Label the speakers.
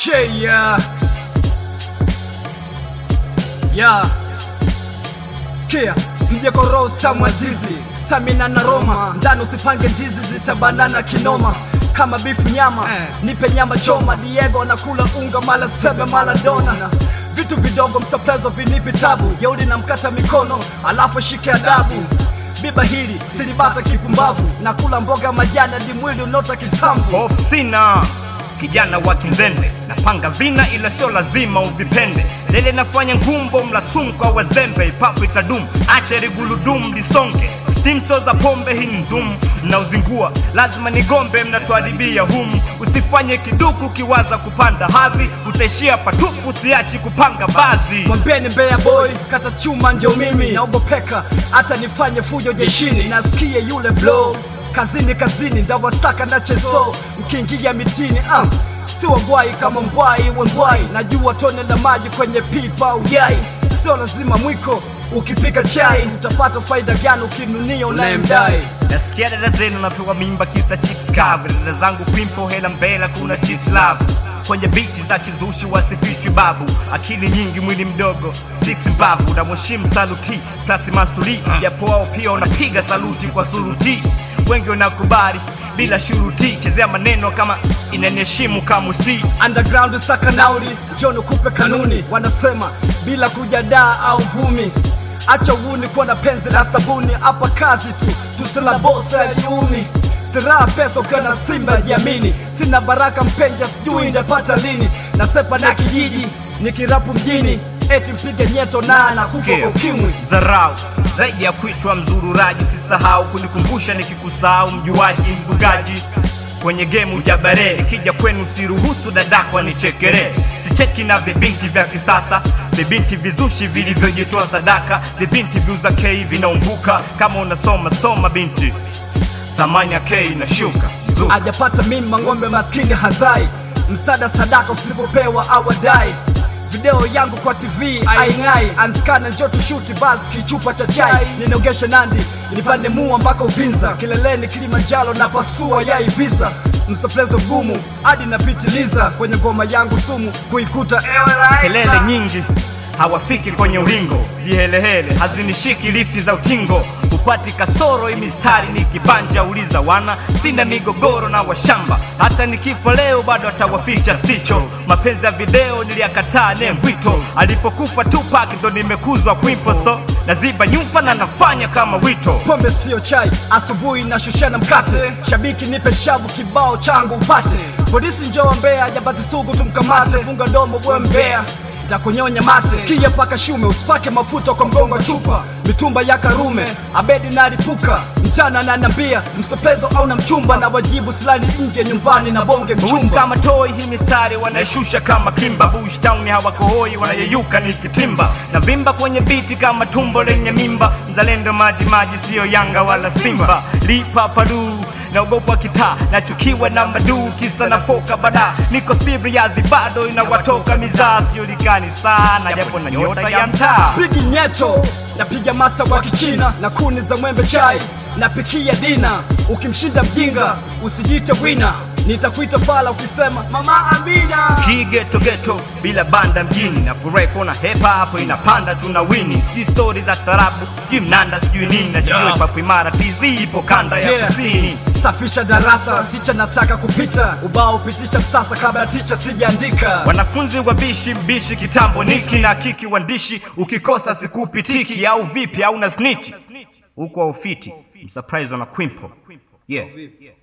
Speaker 1: Okay, yeah. Sikia, mjeko rose tamu azizi, stamina na Roma, ndani usipange ndizi zitabanana kinoma. Kama bifu nyama, nipe nyama choma, Diego nakula unga mala sebe mala dona. Vitu vidogo msaplezo vinipi tabu, yeuli na mkata mikono, alafu shike adabu. Biba hili, silibata kipumbavu, nakula mboga majana di mwili unota kisambu.
Speaker 2: Ofsina, kijana wa kinzende, napanga vina ila sio lazima uvipende. Lele nafanya ngumbo mlasumu kwa wazembe, ipapu itadumu, ache riguludum lisonge. Stimso za pombe hii ndumu, na uzingua, lazima nigombe mnatuadibia humu. Usifanye kiduku kiwaza kupanda hadhi, utaishia patupu usiachi kupanga bazi.
Speaker 1: Mwambeni Mbeya boy, kata chuma ndio mimi, naogopeka, hata nifanye fujo jeshini. Nasikie yule blow, kazini, ndawasaka na chezo, mkiingia mitini, siwa mbwai kama mbwai, wembwai. Najua tone la maji kwenye pipa uyai, sio lazima mwiko, ukipika chai utapata faida gani ukinunia unayemdai.
Speaker 2: Nasikia dada zenu napewa mimba kisa chips kavu, dada zangu kwimpo hela mbela kuna chips love. Kwenye biti za kizushi wasifichwi babu, akili nyingi mwili mdogo, 6 mbavu. Na mheshimu saluti, klasi masuli, yapo wao pia unapiga saluti kwa suluti. Wengi wanakubali bila shuruti, chezea maneno kama inaniheshimu kama si.
Speaker 1: Underground saka nauli, John kupe kanuni. Wanasema bila kujadaa au vumi, acha uni kwa na penzi la sabuni. Hapa kazi tu, tusila bosa ya jiuni. Siraha pesa ukiwa na Simba jiamini. Sina baraka mpenja sijui ndapata lini. Nasepa na kijiji, nikirapu mjini, eti mpige nyeto na kufa kwa ukimwi.
Speaker 2: Zarau, zaidi ya kuitwa mzururaji, usisahau kunikumbusha nikikusahau mjuaji mvugaji. Kwenye game ujabare, nikija kwenu siruhusu dadako anichekere. Sicheki na vibinti vya kisasa, vibinti vizushi vilivyojitoa sadaka. Vibinti viuza K vinaumbuka, kama unasoma soma binti, thamani ya K inashuka.
Speaker 1: Hajapata mimi ngombe maskini hazai, msada sadaka usipopewa awadai. Video yangu kwa TV aingai, anskana njoo tushuti basi kichupa cha chai. Ninogeshe Nandi, nipande mua mpaka Uvinza, kileleni Kilimanjaro na pasua ya Ibiza. Msaplezo gumu, hadi napitiliza, kwenye ngoma yangu sumu kuikuta
Speaker 2: kelele nyingi, hawafiki kwenye ulingo. Vihelehele, hazinishiki lifti za utingo. Upati kasoro imistari ni kibanja uliza wana. Sina migogoro na washamba, hata nikifa leo bado atawaficha sicho. Mapenzi ya video niliyakataa Nembwito, alipokufa Tupac ndo nimekuzwa kwimpo. So naziba nyumfa na nafanya kama wito.
Speaker 1: Pombe sio chai, asubuhi na shushana mkate. Shabiki nipe shavu kibao changu upate. Polisi njoo Mbeya, hajapati sugu tumkamate. Funga domo wewe Mbeya, takunyonya mate. Sikia paka shume, usipake mafuta kwa mgongo chupa. Mitumba ya Karume, Abedi na lipuka. Mchana na nambia, msopezo au na mchumba. Na wajibu silani nje nyumbani na bonge mchumba.
Speaker 2: Kama toy hii mistari wanaishusha kama kimba. Bush town hawako wanayeyuka ni kitimba. Na vimba kwenye biti kama tumbo lenye mimba. Mzalendo maji maji sio Yanga wala Simba. Lipa palu, naogopa kitaa, nachukiwa na madu, kisa na foka bada. Niko serious bado inawatoka mizaa, sijulikani sana japo na nyota ya mtaa.
Speaker 1: Spigi nyeto, napiga master wa kichina, na kuni za mwembe chai, napikia dina. Ukimshinda mjinga, usijite wina, nitakuita fala ukisema Mama Amina.
Speaker 2: Kigeto geto, bila banda mjini, na furahi kuona hepa hapo inapanda tuna wini. Sijui stories za tarabu, sijui mnanda, sijui nini. Najua papu imara TZ ipo kanda ya kusini.
Speaker 1: Safisha darasa, teacher nataka kupita. Ubao pitisha msasa kabla teacher sijaandika.
Speaker 2: Wanafunzi wabishi mbishi kitambo niki na kiki wandishi. Ukikosa sikupitiki au vipi au na snitch. Huko ufiti, msurprise na kwimpo. Yeah.